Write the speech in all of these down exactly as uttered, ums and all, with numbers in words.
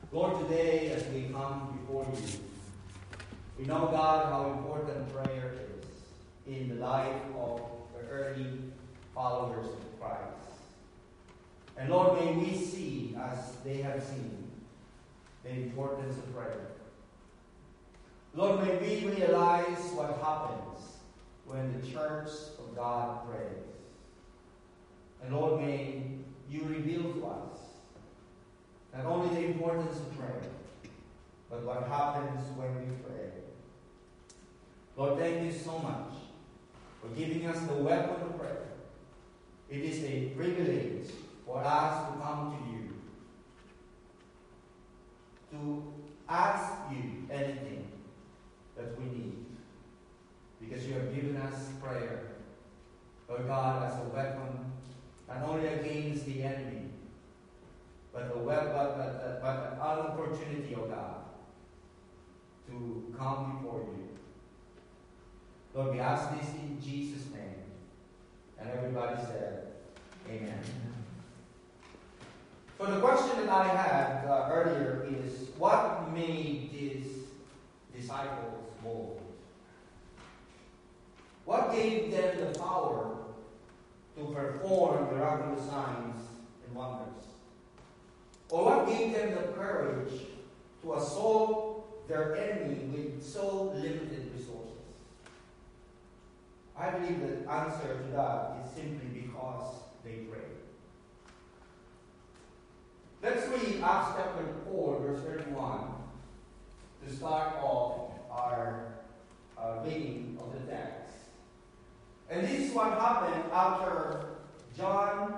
Lord, today as we come before you, we know, God, how important prayer is in the life of the early followers of Christ. And Lord, may we see, as they have seen, the importance of prayer. Lord, may we realize what happens when the church of God prays. And Lord, may you reveal to us not only the importance of prayer, but what happens when we pray. Lord, thank you so much for giving us the weapon of prayer. It is a privilege for us to come to you, to ask you anything that we need, because you have given us prayer, Lord God, as a weapon, not only against the enemy, but a weapon, but, but, but an opportunity, oh God, to come before you. Lord, we ask this in Jesus' name. And everybody said, amen. So the question that I had uh, earlier is, what made these disciples bold? What gave them the power to perform miraculous signs and wonders? Or what gave them the courage to assault their enemy with so limited resources? I believe the answer to that is simply because they prayed. Let's read Acts chapter four, verse thirty-one, to start off our uh, reading of the text. And this is what happened after John,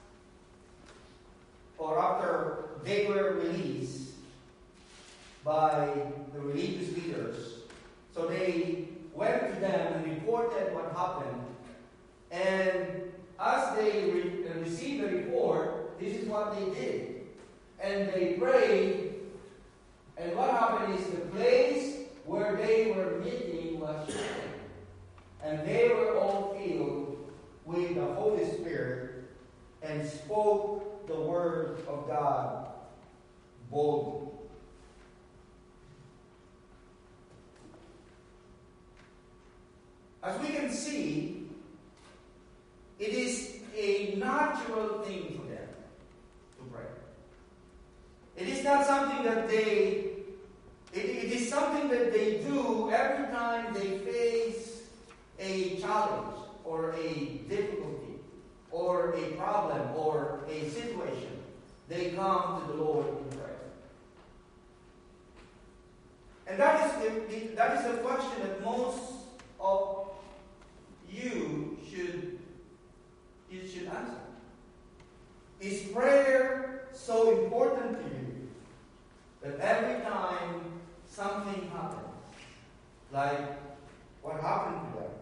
or after they were released by the religious leaders. So they went to them and reported what happened. And as they re- received the report, this is what they did. And they prayed. And what happened is the place where they were meeting was shaken. And they were all filled with the Holy Spirit and spoke the word of God boldly. As we can see, it is a natural thing for them to pray. It is not something that they, it, it is something that they do every time they face a challenge or a difficulty or a problem or a situation. They come to the Lord in prayer. And that is the, that is the question that most of you should, you should answer. Is prayer so important to you that every time something happens, like what happened to them,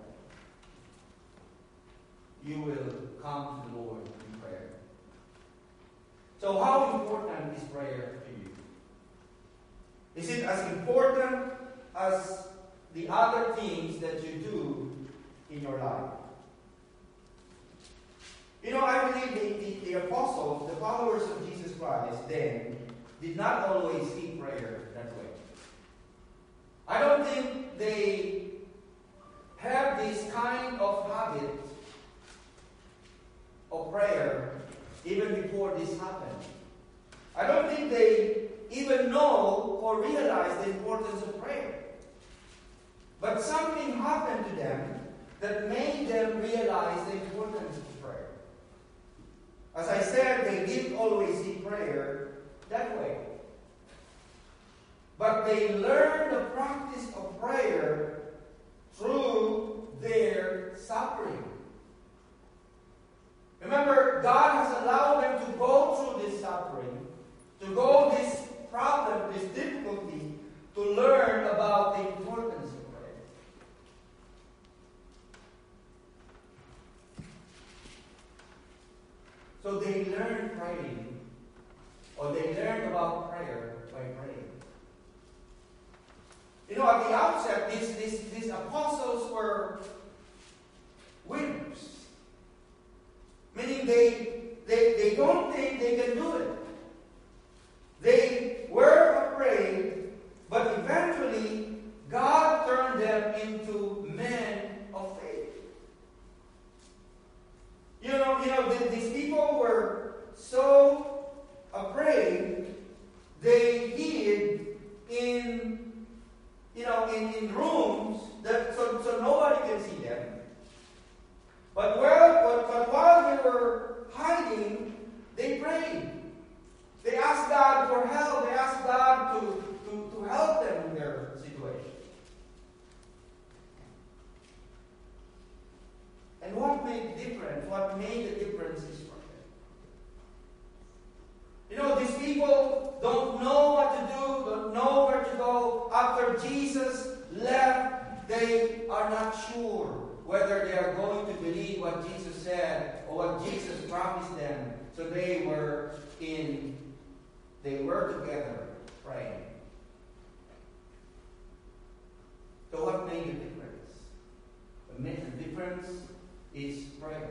you will come to the Lord in prayer? So how important is prayer to you? Is it as important as the other things that you do in your life? You know, I believe the, the, the apostles, the followers of Jesus Christ, then, did not always see prayer that way. I don't think they have this kind of habit of prayer even before this happened. I don't think they even know or realize the importance of prayer. But something happened to them that made them realize the importance of prayer. As I said, they didn't always see prayer that way. But they learned the practice of prayer through their suffering. Remember, God has allowed them to go through this suffering, to go this problem, this difficulty, to learn about the importance of prayer. So they learn praying, or they learn about prayer by praying. You know, at the outset, these, these, these apostles were winners. Meaning they, they, they don't think they can do it. They were whether they are going to believe what Jesus said or what Jesus promised them. So they were in, they were together praying. So what made the difference? What made the difference is prayer.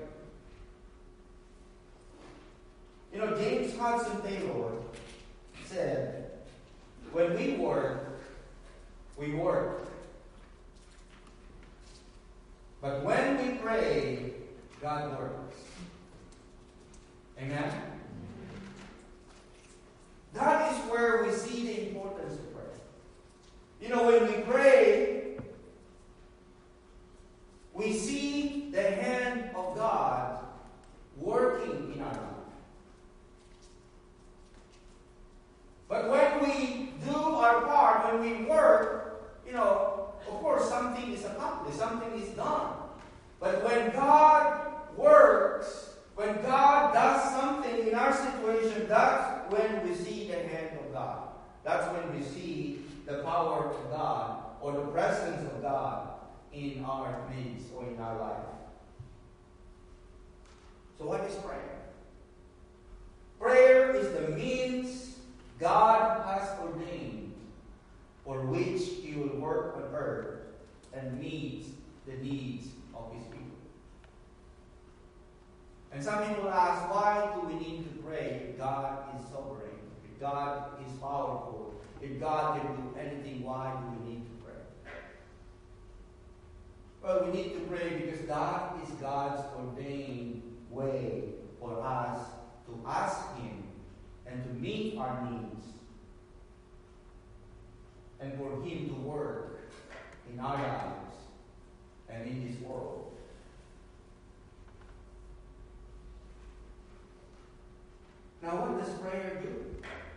You know, James Hudson Taylor said, when we work, we work. But when we pray, God works. Amen? That is where we see the importance of prayer. You know, when we pray, we see the hand of God working in our life. But when we do our part, when we work, you know, of course something is accomplished, something is done. But when God works, when God does something in our situation, that's when we see the hand of God. That's when we see the power of God or the presence of God in our midst or in our life. So what is prayer? Prayer is the means God has ordained for which He will work on earth and meet the needs of His people. And some people ask, why do we need to pray if God is sovereign, if God is powerful, if God can do anything, why do we need to pray? Well, we need to pray because that is God's ordained way for us to ask Him and to meet our needs, and for Him to work in our lives and in this world. Now, what does prayer do?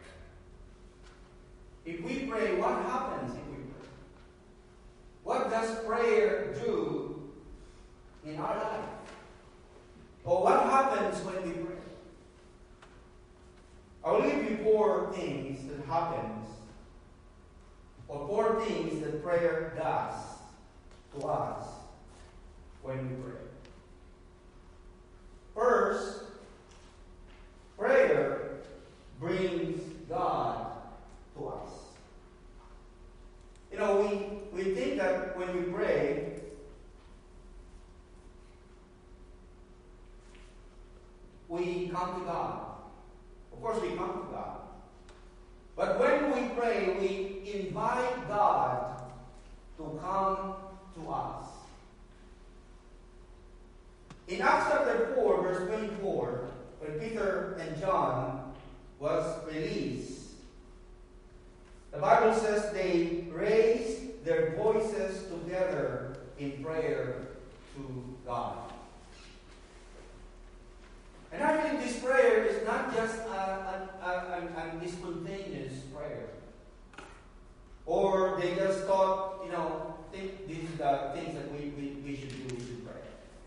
If we pray, what happens if we pray? What does prayer do in our life? Or what happens when we pray? I'll leave you four things that happens, or four things that prayer does to us when we pray. First, prayer brings God to us. You know, we, we think that when we pray, we come to God. Of course, we come to God. But when we pray, we invite God to come to us. In Acts chapter four, verse twenty-four, when Peter and John was released, the Bible says they raised their voices together in prayer to God. And I think this prayer is not just a, a, a, a spontaneous prayer. Or they just thought, you know, think these are the things that we, we, we should do, we should pray.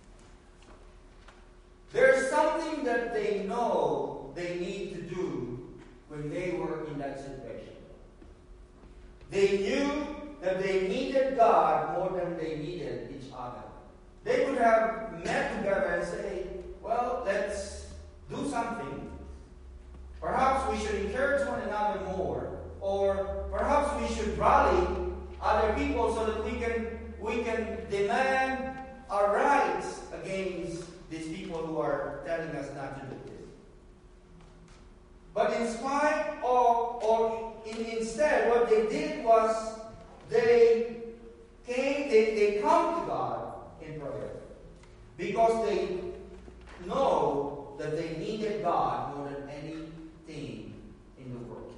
There's something that they know they need to do when they were in that situation. They knew that they needed God more than they needed each other. They could have met together and say, well, let's do something. Perhaps we should encourage one another more. Or perhaps we should rally other people so that we can, we can demand our rights against these people who are telling us not to do this. But in spite of, or in, instead, what they did was they came, they, they come to God in prayer because they know that they needed God more than anything in the world.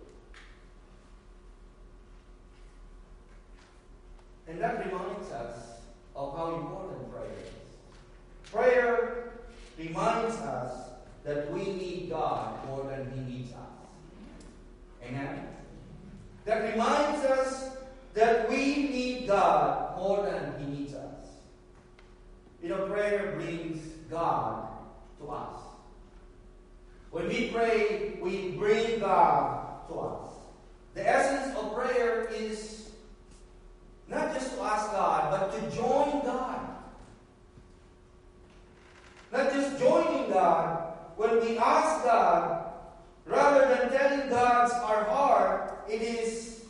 And that reminds us of how important prayer is. Prayer reminds us that we need God more than He needs us. Amen? That reminds us that we need God more than He needs us. You know, prayer brings God to us. When we pray, it is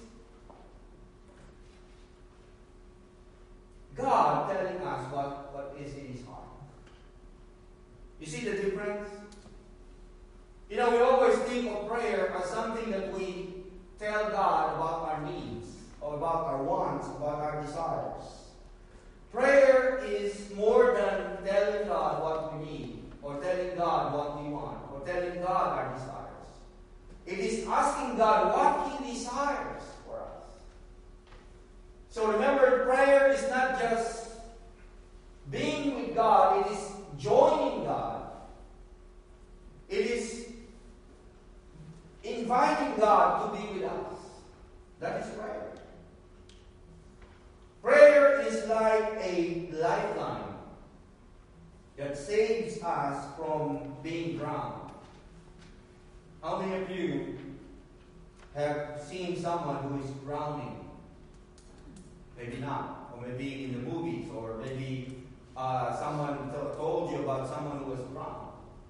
God telling us what, what is in His heart. You see the difference? You know, we always think of prayer as something that we tell God about our needs, or about our wants, about our desires. Prayer is more than telling God what we need, or telling God what we want, or telling God our desires. It is asking God what He desires for us. So remember, prayer is not just being with God, it is joining God. It is inviting God to be with us. That is prayer. Prayer is like a lifeline that saves us from being drowned. How many of you have seen someone who is drowning? Maybe not. Or maybe in the movies. Or maybe uh, someone t- told you about someone who was drowned.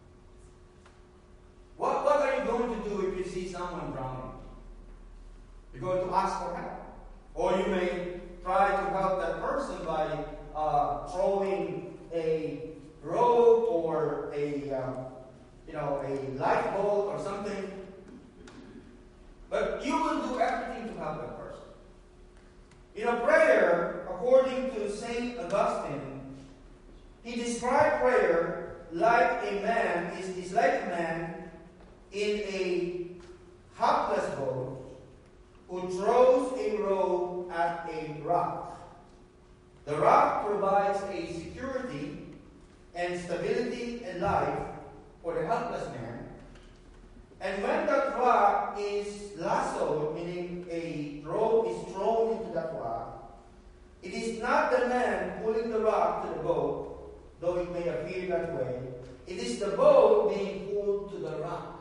What, what are you going to do if you see someone drowning? You're going to ask for help. Or you may try to help that person by uh, throwing a rope or a um, you know a lifeboat or something. But you will do everything to help that person. You know, prayer, according to Saint Augustine, he described prayer like a man is, is like a man in a helpless boat who throws a rope at a rock. The rock provides a security and stability in life for the helpless man. And when that rock is lassoed, meaning a rope is thrown into that rock, it is not the man pulling the rock to the boat, though it may appear that way. It is the boat being pulled to the rock.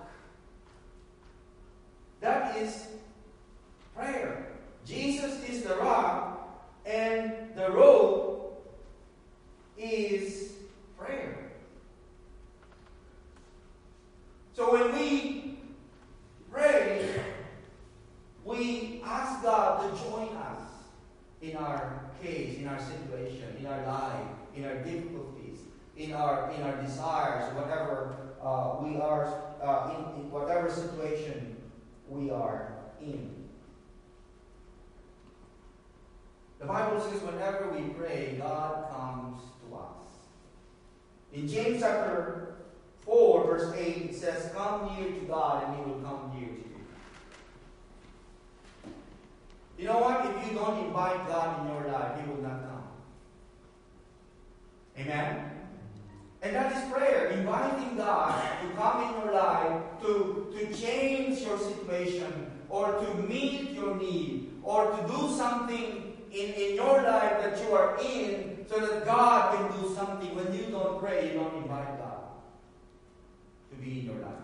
That is prayer. Jesus is the rock, and the rope is prayer. So when we pray, we ask God to join us in our case, in our situation, in our life, in our difficulties, in our in our desires, whatever uh, we are, uh, in, in whatever situation we are in. The Bible says whenever we pray, God comes to us. In James chapter four, verse eight, it says, "Come near to God, and He will come near to you." You know what? If you don't invite God in your life, He will not come. Amen? And that is prayer, inviting God to come in your life, to, to change your situation, or to meet your need, or to do something in, in your life that you are in, so that God can do something. When you don't pray, you don't invite God to be in your life.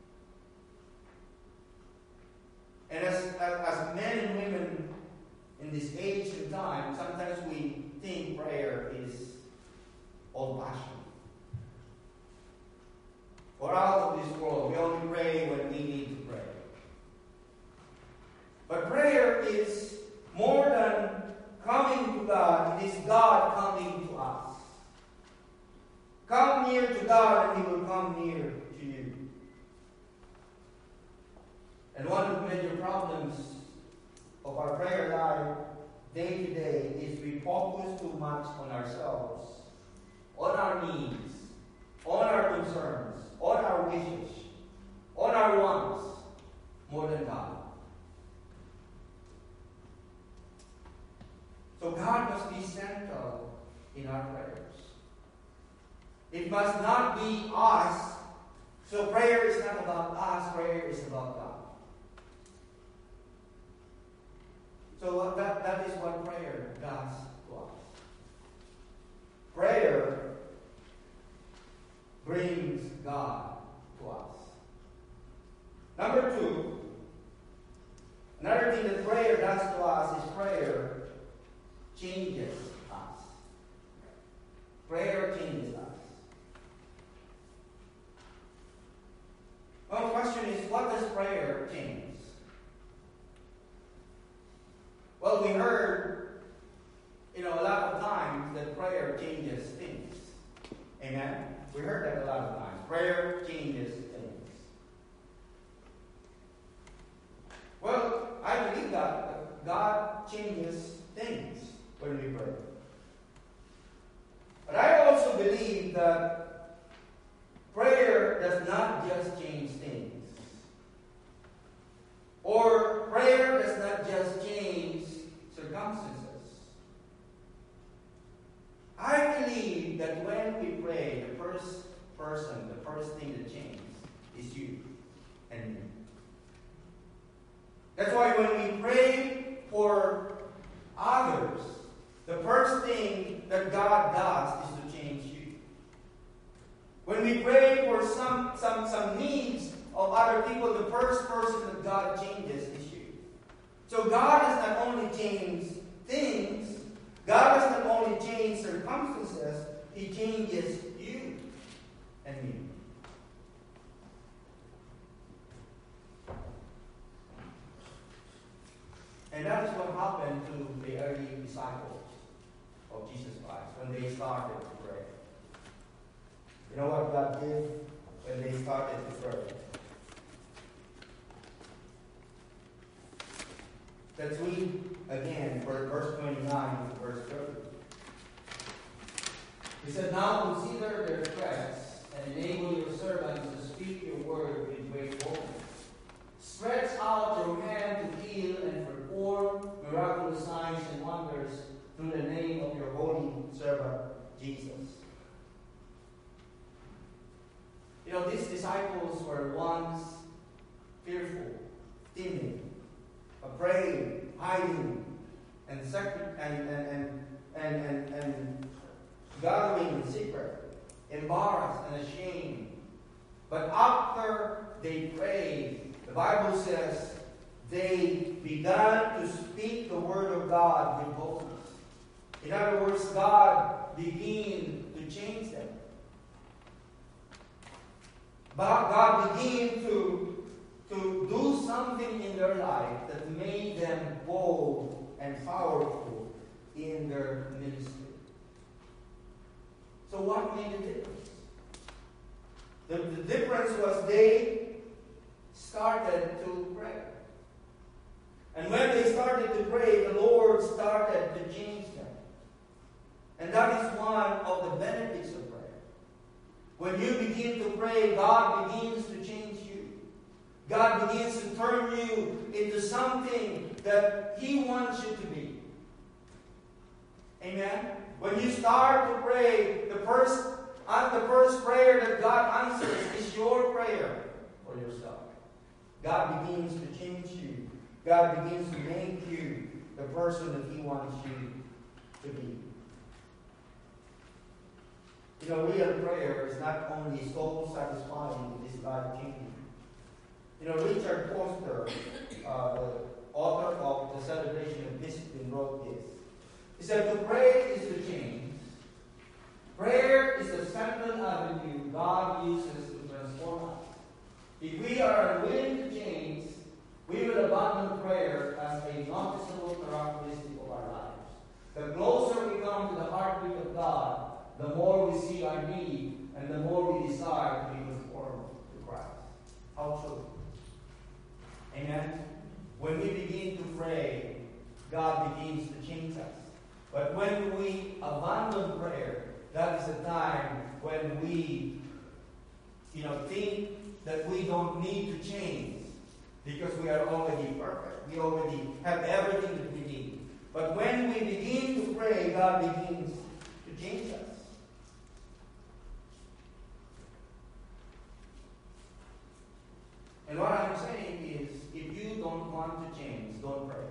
And as, as, as men and women in this age and time, sometimes we think prayer is old-fashioned. Or out of this world. We only pray when we need to pray. But prayer is more than coming to God. It is God coming to us. Come near to God, and He will come near to you. And one of the major problems of our prayer life day to day is we focus too much on ourselves, on our needs, on our concerns, on our wishes, on our wants, more than God. So God must be central in our prayers. It must not be us. So prayer is not about us, prayer is about God. So that, that is what prayer does to us. Prayer brings God to us. Number two, another thing that prayer does to us is prayer changes us. Prayer changes us. Well, the question is, what does prayer change? Well, we heard, you know, a lot of times that prayer changes things. Amen? We heard that a lot of times. Prayer changes things. Well, I believe that God changes things when we pray. But I also believe that prayer does not just change things. Or prayer does not just change circumstances. I believe that when we pray, the first person, the first thing that changes is you and me. That's why when we pray for others, the first thing that God does is to change you. When we pray for some, some, some needs of other people, the first person that God changes is you. So God does not only change things, God does not only change circumstances, He changes you and me. And that is what happened to the early disciples of Jesus Christ when they started to pray. You know what God did when they started to pray? Let's read again for verse twenty-nine to verse thirty. He said, "Now consider their threats and enable your servants to speak your word with great boldness. Stretch out your hand to heal and perform miraculous signs and wonders through the name of your holy servant Jesus." You know, these disciples were once fearful, timid, afraid, hiding, and secret, and and and and and, and gathering in secret, embarrassed and ashamed. But after they prayed, the Bible says they began to speak the word of God with boldness. In other words, God began to change them. But God began to, to do something in their life that made them bold and powerful in their ministry. So what made the difference? The, the difference was they started to pray. And when they started to pray, the Lord started to change them. And that is one of the benefits of prayer. When you begin to pray, God begins to change you. God begins to turn you into something that He wants you to be. Amen? When you start to pray, the first, uh, the first prayer that God answers is your prayer for yourself. God begins to change you. God begins to make you the person that He wants you to be. You know, real prayer is not only soul satisfying, it is life changing. You know, Richard Foster, uh, the author of The Celebration of Discipline, wrote this. He said, "To pray is to change. Prayer is the central avenue God uses to transform us. If we are unwilling to change, we will abandon prayer as a noticeable characteristic of our lives. The closer we come to the heartbeat of God, the more we see our need and the more we desire to be conformed to Christ." How true. Amen? When we begin to pray, God begins to change us. But when we abandon prayer, that is the time when we, you know, think that we don't need to change because we are already perfect. We already have everything that we need. But when we begin to pray, God begins to change us. And what I'm saying is, if you don't want to change, don't pray.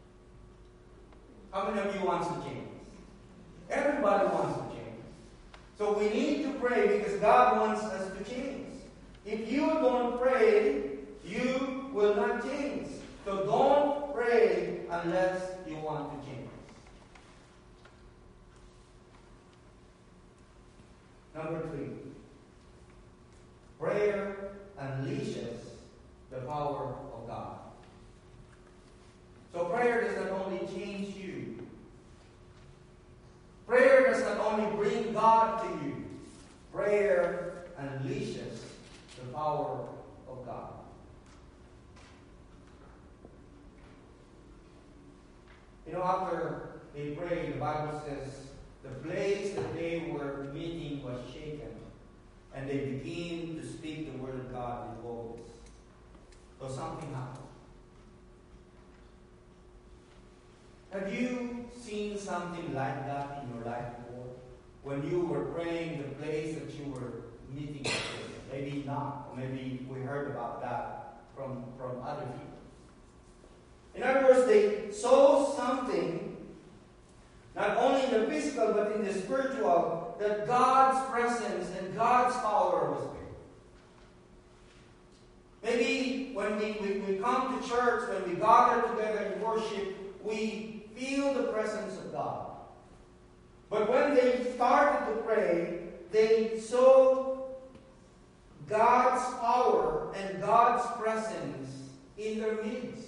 How many of you wants to change? Everybody wants to change. So we need to pray because God wants us to change. If you don't pray, you will not change. So don't pray unless you want to change. Number three, prayer unleashes the power of God. So prayer does not only only change you. Prayer does not only bring God to you. Prayer unleashes the power of God. You know, after they prayed, the Bible says, the place that they were meeting was shaken, and they began to speak the word of God with boldness. So something happened. Have you seen something like that in your life before? When you were praying, the place that you were meeting with, maybe not, or maybe we heard about that from, from other people. In other words, they saw something, not only in the physical, but in the spiritual, that God's presence and God's power was there. Maybe when we, we, we come to church, when we gather together in worship, we feel the presence of God. But when they started to pray, they saw God's power and God's presence in their midst.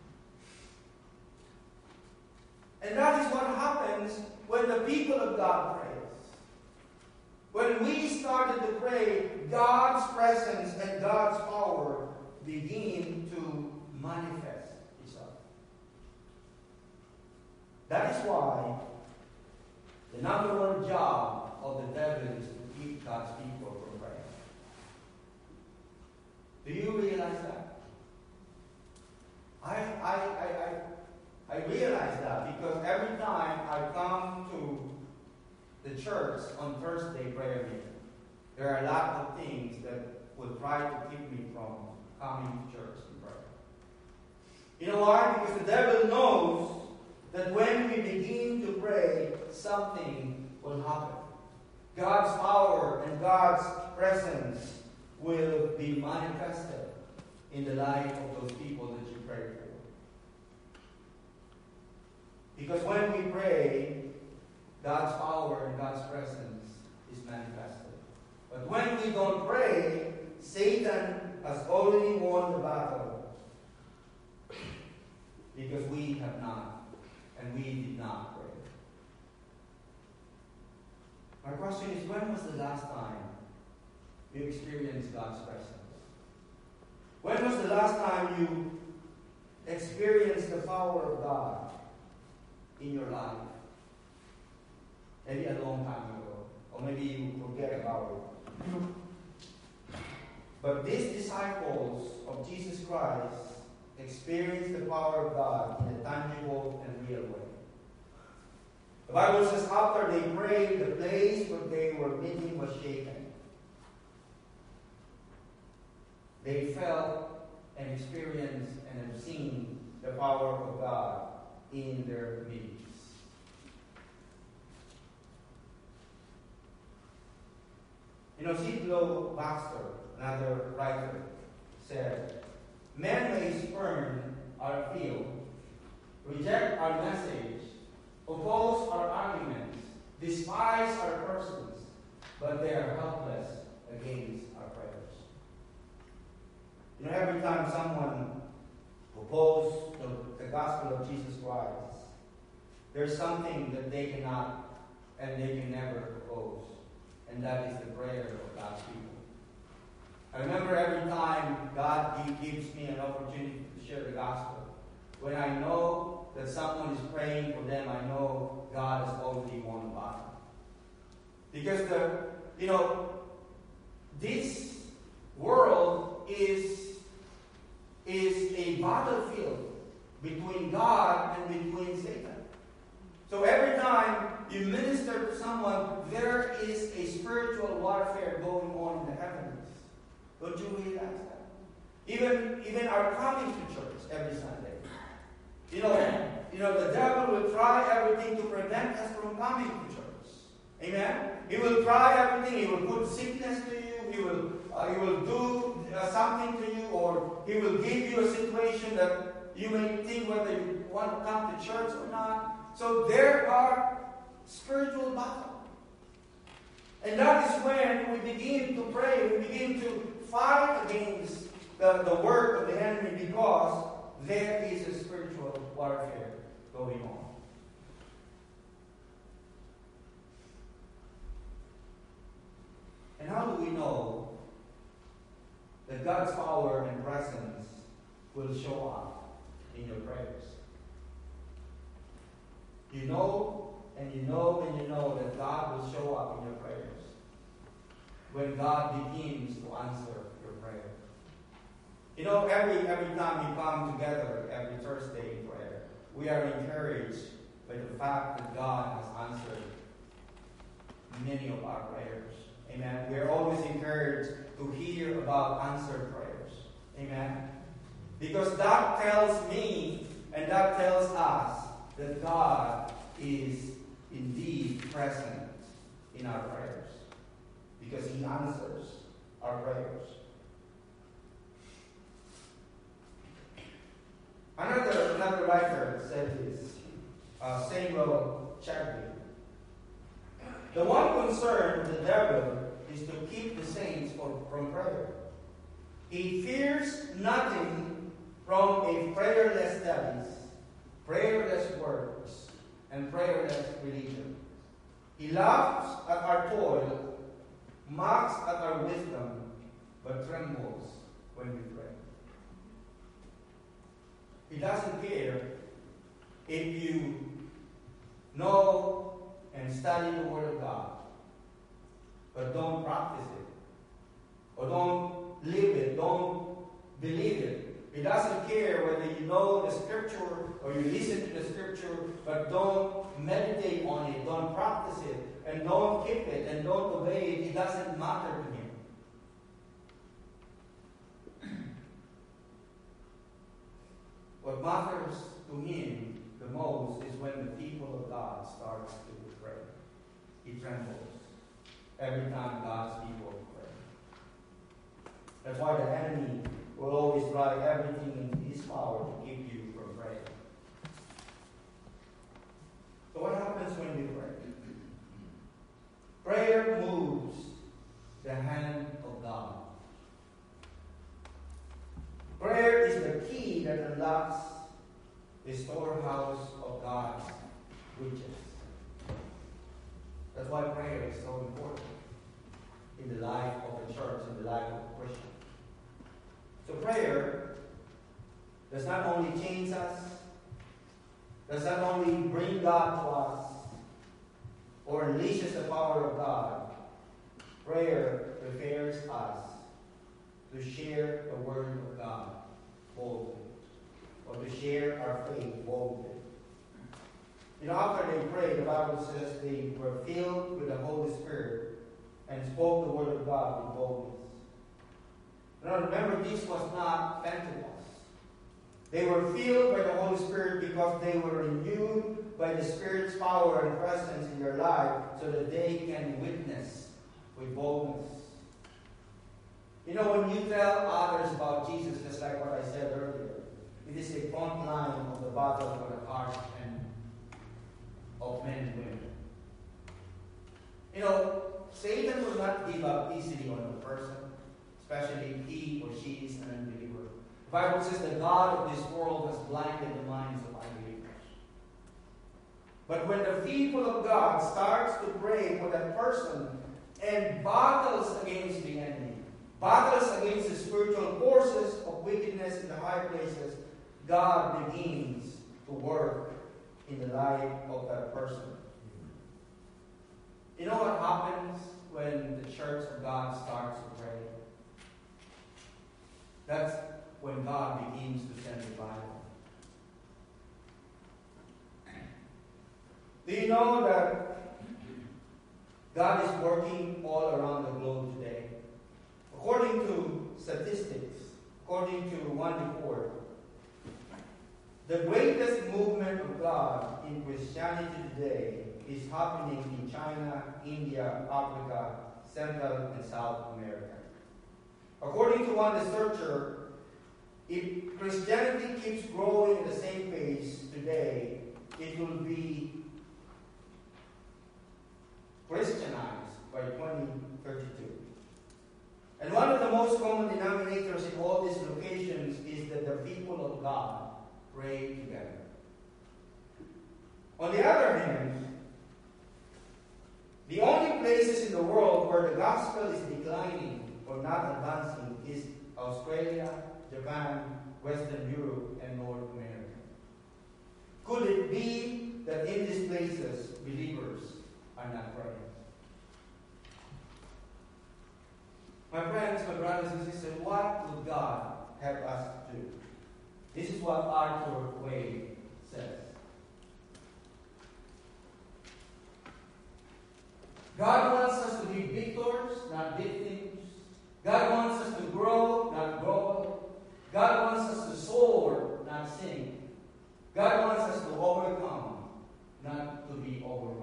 And that is what happens when the people of God prays. When we started to pray, God's presence and God's power begin to manifest itself. That is why the number one job of the devil is to keep God's people from praying. Do you realize that? I, I, I, I I realize that because every time I come to the church on Thursday prayer meeting, there are a lot of things that would try to keep me from coming to church and pray. You know why? Because the devil knows that when we begin to pray, something will happen. God's power and God's presence will be manifested in the life of those people that you pray for. Because when we pray, God's power and God's presence is manifested. But when we don't pray, Satan has already won the battle. Because we have not, and we did not pray. My question is, when was the last time you experienced God's presence? When was the last time you experienced the power of God in your life? Maybe a long time ago. Or maybe you forget about it. But these disciples of Jesus Christ experienced the power of God in a tangible and real way. The Bible says after they prayed, the place where they were meeting was shaken. They felt and experienced and have seen the power of God in their midst. You know, C. Lo Baxter, another writer, said, men may spurn our appeal, reject our message, oppose our arguments, despise our persons, but they are helpless against our prayers. You know, every time someone opposes the, the gospel of Jesus Christ, there's something that they cannot and they can never oppose, and that is the prayer of God's people. I remember every time God he gives me an opportunity to share the gospel, when I know that someone is praying for them, I know God has already won the battle. Because the, you know, this world is, is a battlefield between God and between Satan. So every time you minister to someone, there is a spiritual warfare going on in the heavens. Don't you realize that? Even, even our coming to church every Sunday. You know, you know, the devil will try everything to prevent us from coming to church. Amen? He will try everything. He will put sickness to you. He will, uh, he will do uh, something to you, or he will give you a situation that you may think whether you want to come to church or not. So there are spiritual battles. And that is when we begin to pray, we begin to fight against the, the work of the enemy, because there is a spiritual warfare going on. And how do we know that God's power and presence will show up in your prayers? You know, and you know, and you know that God will show up in your prayers when God begins to answer your prayer. You know, every every time we come together every Thursday in prayer, we are encouraged by the fact that God has answered many of our prayers. Amen. We are always encouraged to hear about answered prayers. Amen. Because that tells me and that tells us that God is indeed present in our prayers. Because He answers our prayers. Another, another writer said this, uh, Samuel Chadwick. The one concern of the devil is to keep the saints from, from prayer. He fears nothing from a prayerless studies, prayerless works, and prayerless religion. He laughs at our toil, mocks at our wisdom, but trembles when we pray. He doesn't care if you know and study the Word of God, but don't practice it, or don't live it, don't believe it. He doesn't care whether you know the Scripture or you listen to the Scripture, but don't meditate on it, don't practice it, and don't keep it, and don't obey it. It doesn't matter to him. What matters to him the most is when the people of God starts to pray. He trembles every time God's people pray. That's why the enemy will always try everything in his power to keep you from praying. So what happens when we pray? Prayer moves the hand of God. Prayer is the key that unlocks the storehouse of God's riches. That's why prayer is so important in the life of the church, in the life of a Christian. So prayer does not only change us, does not only bring God to us, or unleashes the power of God. Prayer prepares us to share the Word of God boldly, or to share our faith boldly. You know, after they prayed, the Bible says they were filled with the Holy Spirit and spoke the Word of God with boldness. Now remember, this was not Pentecost. They were filled by the Holy Spirit because they were renewed by the Spirit's power and presence in their life so that they can witness with boldness. You know, when you tell others about Jesus, just like what I said earlier, it is a front line of the battle for the hearts and of men and women. You know, Satan will not give up easily on a person, especially if he or she is an unbeliever. The Bible says the God of this world has blinded the minds of unbelievers. But when the people of God starts to pray for that person and battles against the enemy, battles against the spiritual forces of wickedness in the high places, God begins to work in the life of that person. You know what happens when the church of God starts to pray? That's when God begins to send revival. Do you know that God is working all around the globe today? According to statistics, according to one report, the greatest movement of God in Christianity today is happening in China, India, Africa, Central and South America. According to one researcher, if Christianity keeps growing at the same pace today, it will be Christianized by twenty thirty-two. And one of the most common denominators in all these locations is that the people of God pray together. On the other hand, the only places in the world where the gospel is declining or not advancing is Australia, Japan, Western Europe, and North America. Could it be that in these places, believers are not praying? My friends, my brothers and sisters, what would God help us do? This is what Arthur Wade says. God wants us to be victors, not victims. God wants us to grow, not grow. God wants us to soar, not sink. God wants us to overcome, not to be overwhelmed.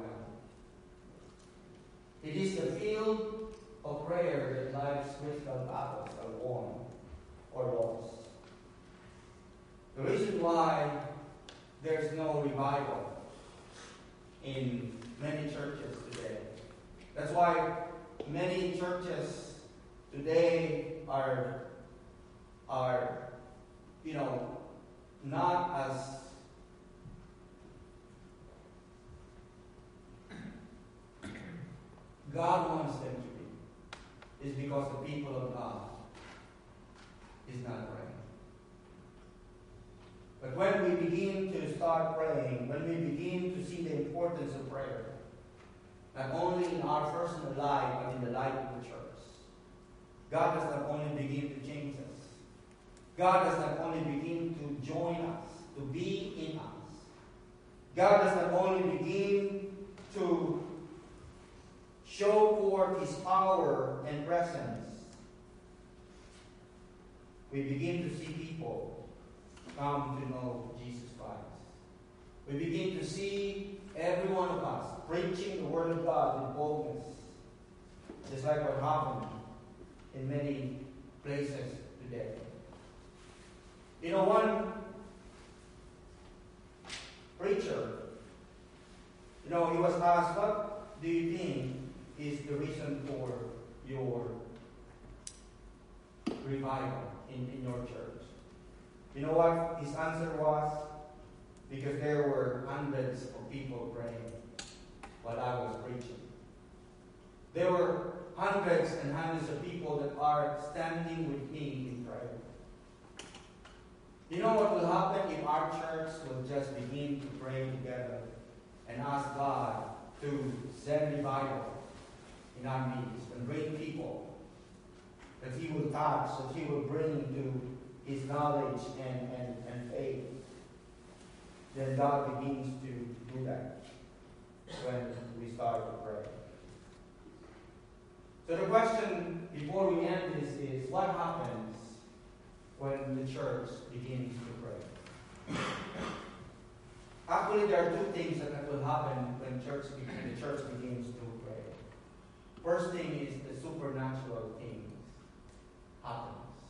It is the field of prayer that life's critical battles are won or lost. The reason why there's no revival in many churches today. That's why many churches today are, are you know, not as God wants them to be, is because the people of God is not praying. But when we begin to start praying, when we begin to see the importance of prayer, not only in our personal life, but in the life of the church, God does not only begin to change us. God does not only begin to join us, to be in us. God does not only begin to show forth His power and presence. We begin to see people come to know Jesus Christ. We begin to see every one of us preaching the Word of God with boldness, just like what happened in many places today. You know, one preacher, you know, he was asked, what do you think is the reason for your revival in, in your church? You know what his answer was? Because there were hundreds of people praying while I was preaching. There were hundreds and hundreds of people that are standing with me in prayer. You know what will happen if our church will just begin to pray together and ask God to send revival in our midst and bring people that He will touch, that He will bring to His knowledge and, and, and faith. Then God begins to do that when we start to pray. So the question before we end this is, what happens when the church begins to pray? Actually, there are two things that will happen when church, the church begins to pray. First thing is the supernatural things happens.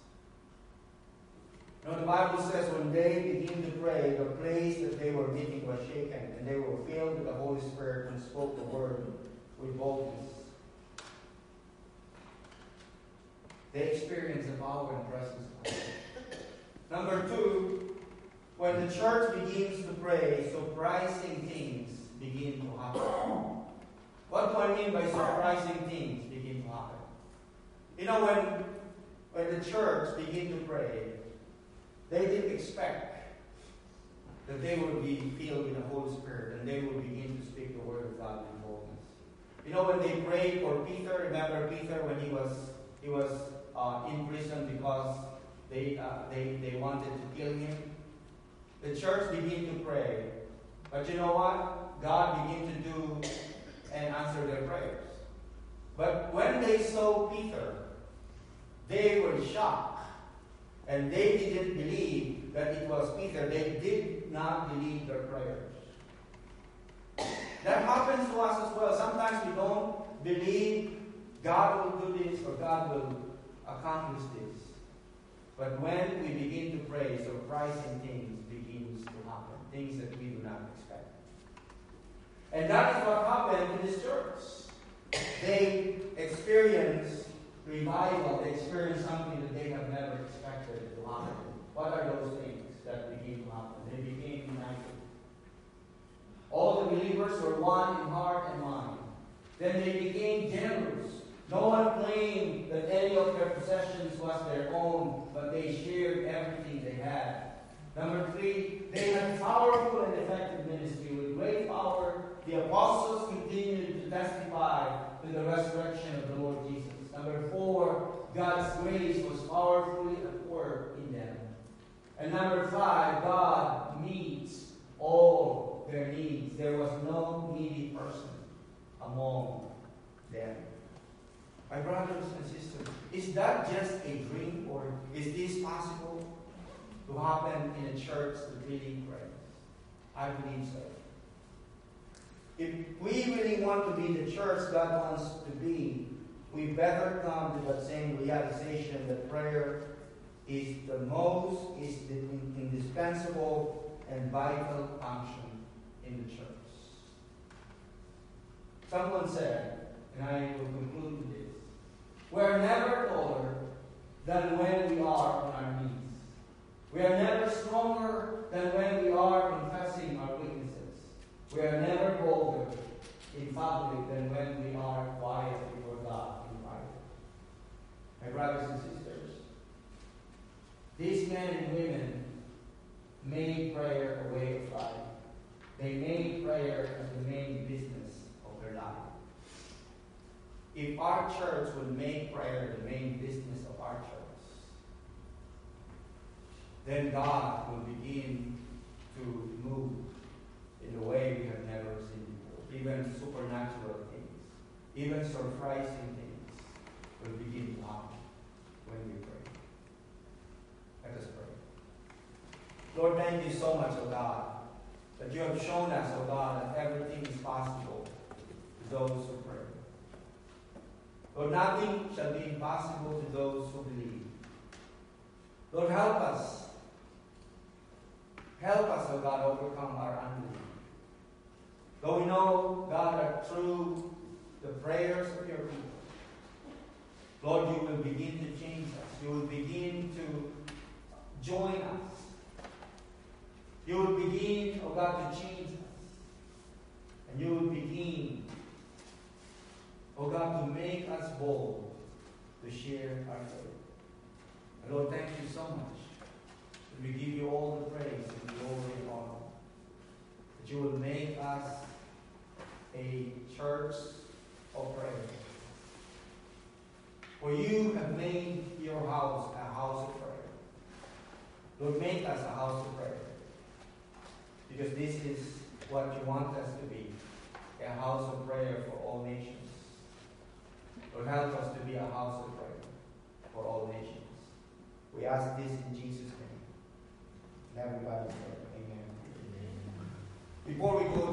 Now the Bible says when they begin to pray, the place that they were meeting was shaken, and they were filled with the Holy Spirit and spoke the word with boldness. They experienced the power and presence of God. Number two, when the church begins to pray, surprising things begin to happen. What do I mean by surprising things begin to happen? You know, when, when the church begin to pray, they didn't expect that they would be filled with the Holy Spirit and they would begin to speak the word of God with boldness. You know, when they prayed for Peter, remember Peter when he was he was uh, in prison because they, uh, they, they wanted to kill him? The church began to pray. But you know what? God began to do and answer their prayers. But when they saw Peter, they were shocked. And they didn't believe that it was Peter. They did not believe their prayers. That happens to us as well. Sometimes we don't believe God will do this or God will accomplish this. But when we begin to pray, surprising things begins to happen. Things that we do not expect. And that is what happened in this church. They experienced revival. They experienced something that they have never expected to happen. What are those things that begin to happen? They became united. All one in heart and mind. Then they became generous. No one claimed that any of their possessions was their own, but they shared everything they had. Number three, they had powerful and effective ministry. With great power, the apostles continued to testify to the resurrection of the Lord Jesus. Number four, God's grace was powerfully at work in them. And number five, God meets all their needs. There was no needy person among them. My brothers and sisters, is that just a dream, or is this possible to happen in a church that really prays? I believe so. If we really want to be the church God wants to be, we better come to that same realization that prayer is the most, is the indispensable and vital function in the church. Someone said, and I will conclude with this, we're never older than when we are on our knees. We are never stronger than when we are confessing our weaknesses. We are never bolder in public than when we are quiet before God in private. My brothers and sisters, these men and women made prayer a way of life. They made prayer as the main business of their life. If our church would make prayer the main business of our church, then God will begin to move in a way we have never seen before. Even supernatural things, even surprising things will begin to happen when we pray. Let us pray. Lord, thank you so much, O God, that you have shown us, O God, that everything is possible to those who pray. Lord, nothing shall be impossible to those who believe. Lord, help us. Help us, O God, overcome our unbelief. Though we know, God, that through the prayers of your people, Lord, you will begin to change us. You will begin to join us. You will begin, O God, to change us. And you will begin, O God, to make us bold to share our faith. And Lord, thank you so much. And we give you all the praise and glory and honor. That you will make us a church of prayer. For you have made your house a house of prayer. Lord, make us a house of prayer. Because this is what you want us to be. A house of prayer for all nations. Lord, help us to be a house of prayer for all nations. We ask this in Jesus' name. And everybody say amen. Amen. Before we go